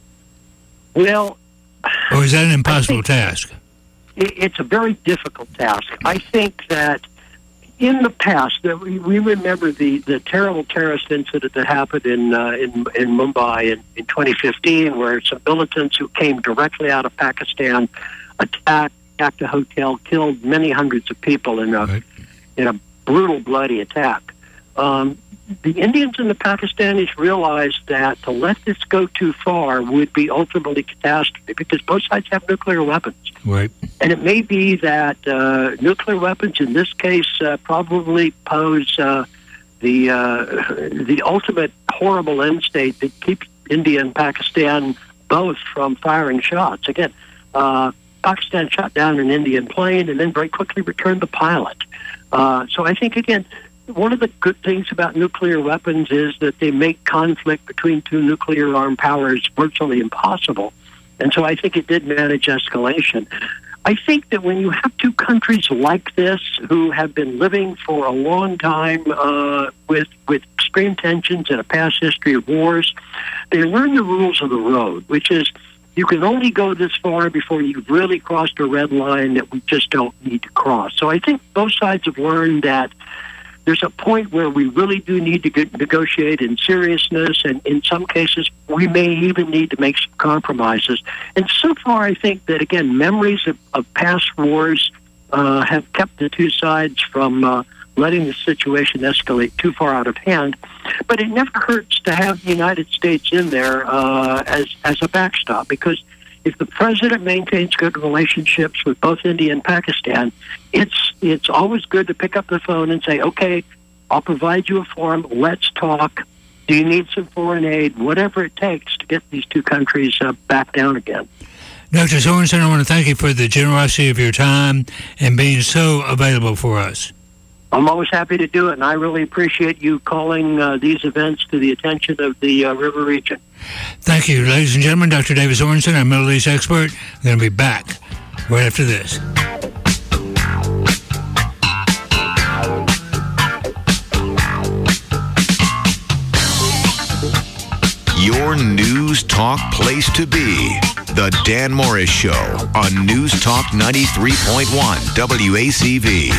Well, or is that an impossible task? It's a very difficult task. I think that in the past, that we, we remember the, the terrible terrorist incident that happened in uh, in, in Mumbai in, in twenty fifteen, where some militants who came directly out of Pakistan attacked, attacked a hotel, killed many hundreds of people in a right. in a brutal, bloody attack. Um, the Indians and the Pakistanis realized that to let this go too far would be ultimately catastrophe because both sides have nuclear weapons. Right. And it may be that uh, nuclear weapons in this case uh, probably pose uh, the uh, the ultimate horrible end state that keeps India and Pakistan both from firing shots. Again, uh, Pakistan shot down an Indian plane and then very quickly returned the pilot. Uh, so I think, again, one of the good things about nuclear weapons is that they make conflict between two nuclear-armed powers virtually impossible. And so I think it did manage escalation. I think that when you have two countries like this who have been living for a long time uh, with with extreme tensions and a past history of wars, they learn the rules of the road, which is you can only go this far before you've really crossed a red line that we just don't need to cross. So I think both sides have learned that there's a point where we really do need to get, negotiate in seriousness, and in some cases, we may even need to make some compromises. And so far, I think that, again, memories of, of past wars uh, have kept the two sides from uh, letting the situation escalate too far out of hand. But it never hurts to have the United States in there uh, as, as a backstop, because if the president maintains good relationships with both India and Pakistan, it's it's always good to pick up the phone and say, okay, I'll provide you a forum, let's talk. Do you need some foreign aid? Whatever it takes to get these two countries uh, back down again. Doctor Sorensen, I want to thank you for the generosity of your time and being so available for us. I'm always happy to do it, and I really appreciate you calling uh, these events to the attention of the uh, river region. Thank you, ladies and gentlemen. Doctor David Sorensen, our Middle East expert. I'm going to be back right after this. Your News Talk place to be. The Dan Morris Show on News Talk ninety-three point one W A C V.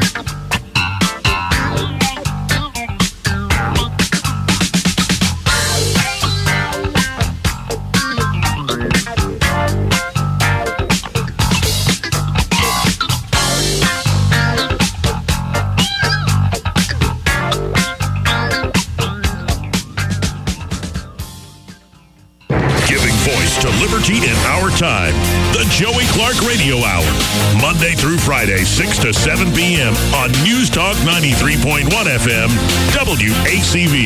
In our time, the Joey Clark Radio Hour, Monday through Friday, six to seven p.m. on News Talk ninety-three point one F M, W A C V.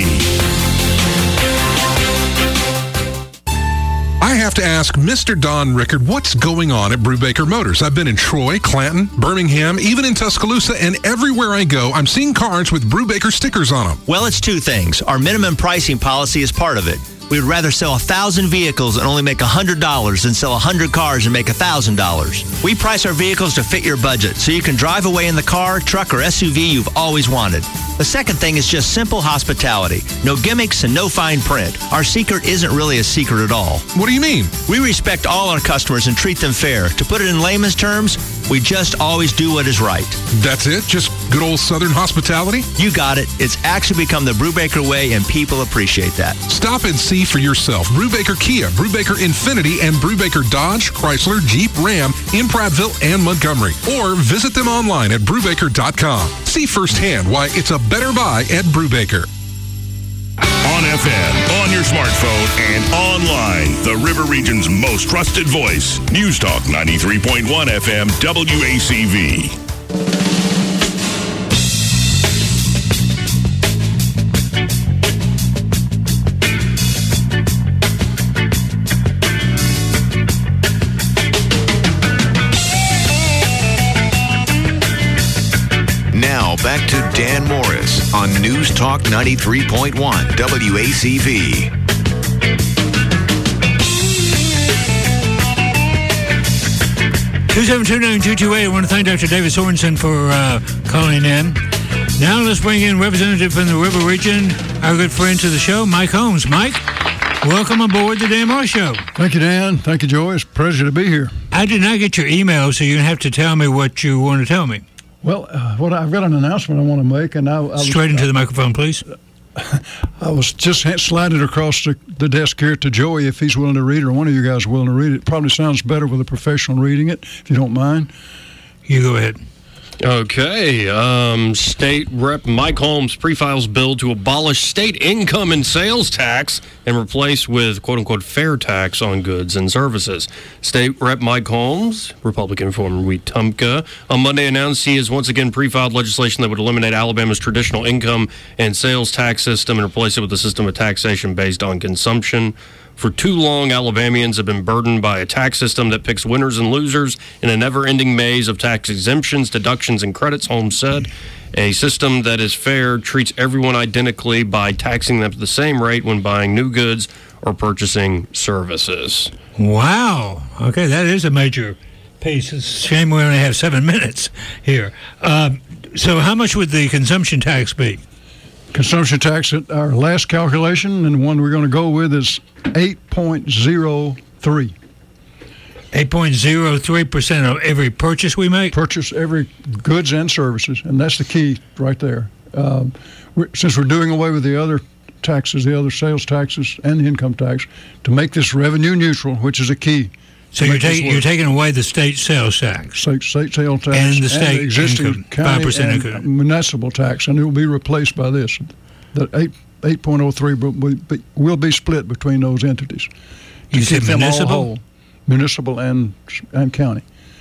I have to ask Mister Don Rickard, what's going on at Brubaker Motors? I've been in Troy, Clanton, Birmingham, even in Tuscaloosa, and everywhere I go, I'm seeing cars with Brubaker stickers on them. Well, it's two things. Our minimum pricing policy is part of it. We would rather sell one thousand vehicles and only make one hundred dollars than sell one hundred cars and make one thousand dollars. We price our vehicles to fit your budget so you can drive away in the car, truck, or S U V you've always wanted. The second thing is just simple hospitality. No gimmicks and no fine print. Our secret isn't really a secret at all. What do you mean? We respect all our customers and treat them fair. To put it in layman's terms, we just always do what is right. That's it? Just good old Southern hospitality? You got it. It's actually become the Brubaker way, and people appreciate that. Stop and see for yourself. Brubaker Kia, Brubaker Infiniti, and Brubaker Dodge, Chrysler, Jeep, Ram in Prattville and Montgomery. Or visit them online at brubaker dot com. See firsthand why it's a better buy at Brubaker. On F M, on your smartphone, and online, the River Region's most trusted voice. News Talk ninety-three point one F M, W A C V. Now back to Dan Morris on News Talk ninety-three point one W A C V. two seven two, nine two two eight. I want to thank Doctor David Sorensen for uh, calling in. Now let's bring in representative from the River Region, our good friend to the show, Mike Holmes. Mike, welcome aboard the Dan Moore Show. Thank you, Dan. Thank you, Joy. It's a pleasure to be here. I did not get your email, so you're going to have to tell me what you want to tell me. Well, uh, what I've got an announcement I want to make, and I, I was, straight into the microphone, please. I was just sliding across the, the desk here to Joey if he's willing to read it, or one of you guys willing to read it. It probably sounds better with a professional reading it, if you don't mind. You go ahead. Okay. Um, State Rep Mike Holmes pre-files bill to abolish state income and sales tax and replace with quote-unquote fair tax on goods and services. State Rep Mike Holmes, Republican from Wetumpka, on Monday announced he has once again pre-filed legislation that would eliminate Alabama's traditional income and sales tax system and replace it with a system of taxation based on consumption. For too long, Alabamians have been burdened by a tax system that picks winners and losers in a never-ending maze of tax exemptions, deductions, and credits, Holmes said. A system that is fair treats everyone identically by taxing them at the same rate when buying new goods or purchasing services. Wow. Okay, that is a major piece. It's a shame we only have seven minutes here. Um, so how much would the consumption tax be? Consumption tax at our last calculation, and the one we're going to go with is eight point zero three. eight point zero three percent of every purchase we make? Purchase every goods and services, and that's the key right there. Um, we're, since we're doing away with the other taxes, the other sales taxes and the income tax, to make this revenue neutral, which is a key. So you're, take, you're taking away the state sales tax. State, state sales tax. And the state and the existing income, county five percent and income. municipal tax, and it will be replaced by this. The eight, eight point oh three will be, will be split between those entities. You said municipal? Whole, municipal and, and county.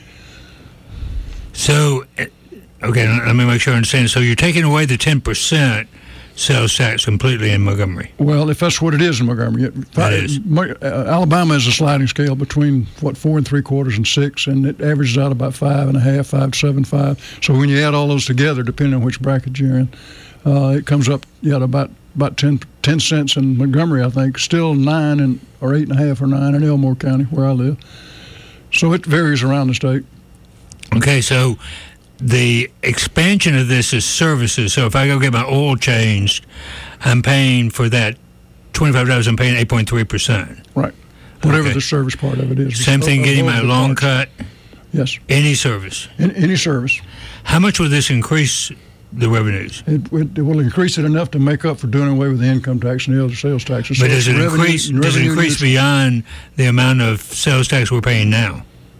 So, okay, let me make sure I understand. So you're taking away the ten percent sales tax completely in Montgomery? Well, if that's what it is in Montgomery. That is. Uh, Alabama is a sliding scale between, what, four and three quarters and six, and it averages out about five and a half, five, seven, five. So when you add all those together, depending on which bracket you're in, uh, it comes up, yeah, about about ten, ten cents in Montgomery, I think. Still nine and or eight and a half or nine in Elmore County, where I live. So it varies around the state. Okay, so the expansion of this is services. So if I go get my oil changed, I'm paying for that twenty-five dollars, I'm paying eight point three percent. Right. Whatever Okay. the service part of it is. Same thing Those- getting those my are the long parts. cut? Yes. Any service? In, any service. How much will this increase the revenues? It, it, it will increase it enough to make up for doing away with the income tax and the other sales taxes. But So does it it's revenue- increase, does it revenue increase neutral. beyond the amount of sales tax we're paying now?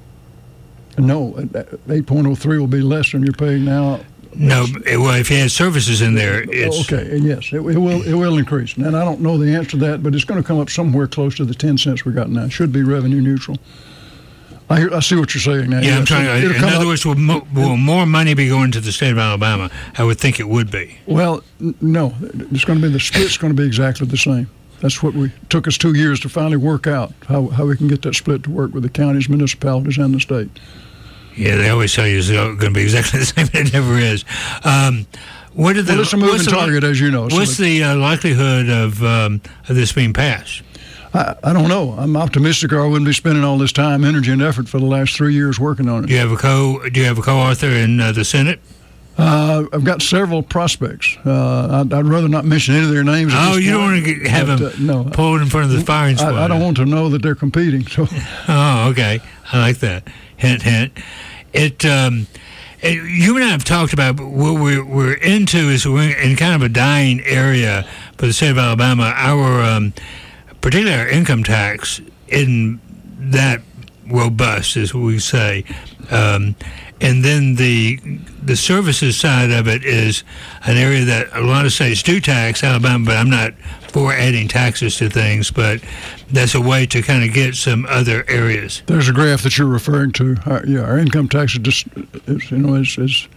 No, eight point oh three will be less than you're paying now. No, it- well, if you had services in there, it's... Okay, and yes, it, it will it will increase. And I don't know the answer to that, but it's going to come up somewhere close to the ten cents we got now. It should be revenue neutral. I hear, I see what you're saying now. Yeah, I'm Yes, trying it- to... it'll In come other up- words, will, mo- will more money be going to the state of Alabama? I would think it would be. Well, n- no, it's going to be, the split's going to be exactly the same. That's what we took us two years to finally work out, how how we can get that split to work with the counties, municipalities, and the state. Yeah, they always tell you it's going to be exactly the same. It never is. Um, what are the, Well, it's a moving what's the- target, as you know, so What's it- the uh, likelihood of um, of this being passed? I, I don't know. I'm optimistic, or I wouldn't be spending all this time, energy, and effort for the last three years working on it. Do you have a co? Do you have a co-author in uh, the Senate? Uh, I've got several prospects. Uh, I'd, I'd rather not mention any of their names. at Oh, this you don't point, want to have but, them uh, no. pulled in front of the firing squad. I, I don't want to know that they're competing. So, Oh, okay. I like that. Hint, hint. It. Um, it you and I have talked about what we're, we're into is we're in kind of a dying area for the state of Alabama. Our, um, particularly our income tax, isn't that robust, as we say. Um, and then the the services side of it is an area that a lot of states do tax, Alabama, but I'm not for adding taxes to things, but that's a way to kind of get some other areas. there's a graph that you're referring to. Our, yeah, our income tax is just, is, you know, is, is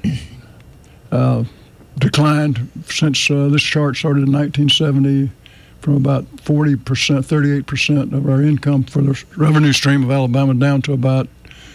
uh, declined since uh, this chart started in nineteen seventy, from about forty percent, thirty-eight percent of our income for the revenue stream of Alabama down to about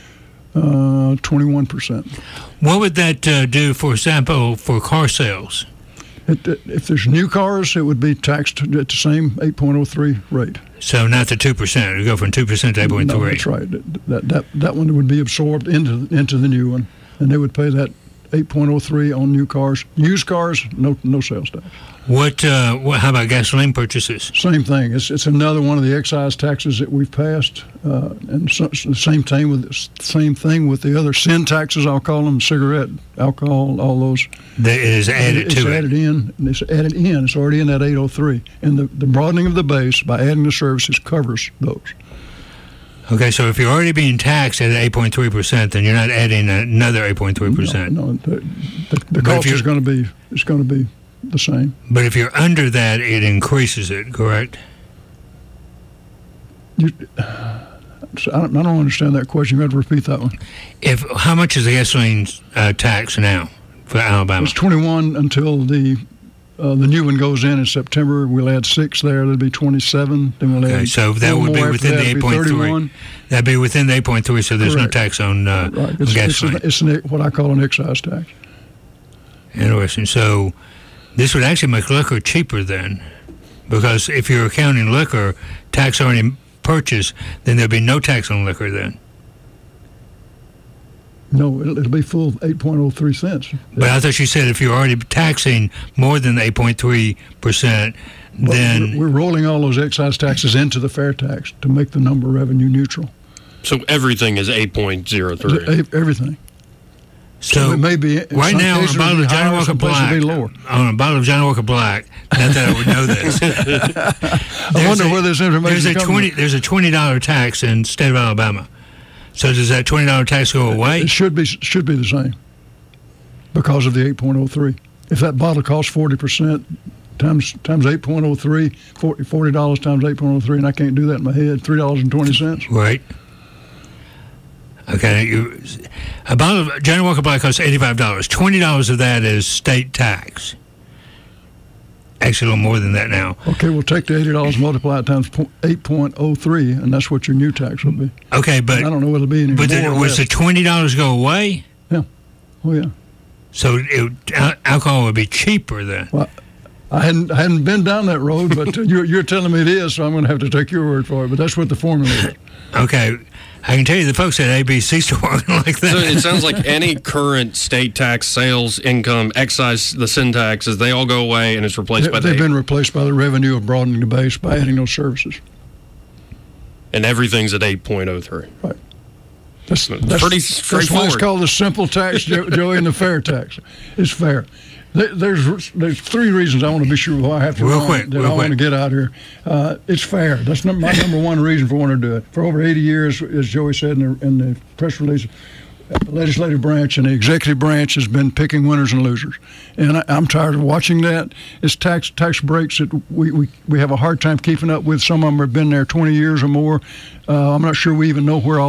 uh, twenty-one percent. What would that uh, do, for example, for car sales? It, it, if there's new cars, it would be taxed at the same eight point oh three rate. So not the two percent. We go from two percent to eight point three. No, that's right. That, that, that one would be absorbed into into the new one, and they would pay that eight point oh three on new cars. Used cars, no no sales tax. What, uh, what? How about gasoline purchases? Same thing. It's it's another one of the excise taxes that we've passed, uh, and so, the same thing with same thing with the other sin taxes. I'll call them cigarette, alcohol, all those. That is added it's to it. added in. And it's added in. It's already in that eight oh three, and the, the broadening of the base by adding the services covers those. Okay, so if you're already being taxed at eight point three percent, then you're not adding another eight point three percent. No, no, the, the, the cost is going to be it's going to be the same. But if you're under that, it increases it, correct? You, so I, don't, I don't understand that question. You have to repeat that one. If how much is the gasoline uh, tax now for Alabama? It's twenty-one until the uh, the new one goes in in September. We'll add six there. That'll be twenty-seven. Then we'll okay, add so that would be within the eight point three. That'd be within the eight point three. So there's Correct. no tax on, uh, right. on it's, gasoline. It's, an, it's an, what I call an excise tax. Interesting. So this would actually make liquor cheaper then, because if you're counting liquor tax already purchased, then there'd be no tax on liquor then. No, it'll, it'll be full eight point oh three cents. But I thought you said if you're already taxing more than eight point three percent, then... We're, we're rolling all those excise taxes into the fair tax to make the number revenue neutral. So everything is eight point oh three? Everything. So, so it may be, right now, on a bottle of Johnny Walker Black, on a bottle of Johnny Walker Black, not that I would know this. I wonder where this information there's a twenty from. There's a twenty dollars tax in the state of Alabama. So does that twenty dollars tax go away? It should be should be the same because of the eight point oh three. If that bottle costs forty percent times times eight point oh three, forty dollars times eight point oh three, and I can't do that in my head, three dollars and twenty cents. Right. Okay, you, a bottle of Johnny Walker Black costs eighty-five dollars. twenty dollars of that is state tax. Actually, a little more than that now. Okay, we'll take the eighty dollars, multiply it times eight point oh three, and that's what your new tax will be. Okay, but... And I don't know whether it'll be any But more then, or was less. the twenty dollars go away? Yeah. Oh, yeah. So it, al- alcohol would be cheaper then? Well, I hadn't I hadn't been down that road, but you're, you're telling me it is, so I'm going to have to take your word for it. But that's what the formula is. Okay. I can tell you the folks at A B C still working like that. So it sounds like any current state tax, sales, income, excise, the sin taxes, they all go away and it's replaced They, by the they've been replaced by the revenue of broadening the base by adding those services. And everything's at eight point oh three. Right. That's, that's that's pretty That's why straightforward. it's called the simple tax, Jo- Joey, and the fair tax. It's fair. There- There's there's three reasons I want to be sure why I have to Real run, quick, that real I want to quick. get out here. Uh, it's fair. That's num- my number one reason for wanting to do it. For over eighty years, as Joey said in the, in the press release, the legislative branch and the executive branch has been picking winners and losers, and I, I'm tired of watching that. It's tax tax breaks that we, we, we have a hard time keeping up with. Some of them have been there twenty years or more. Uh, I'm not sure we even know where all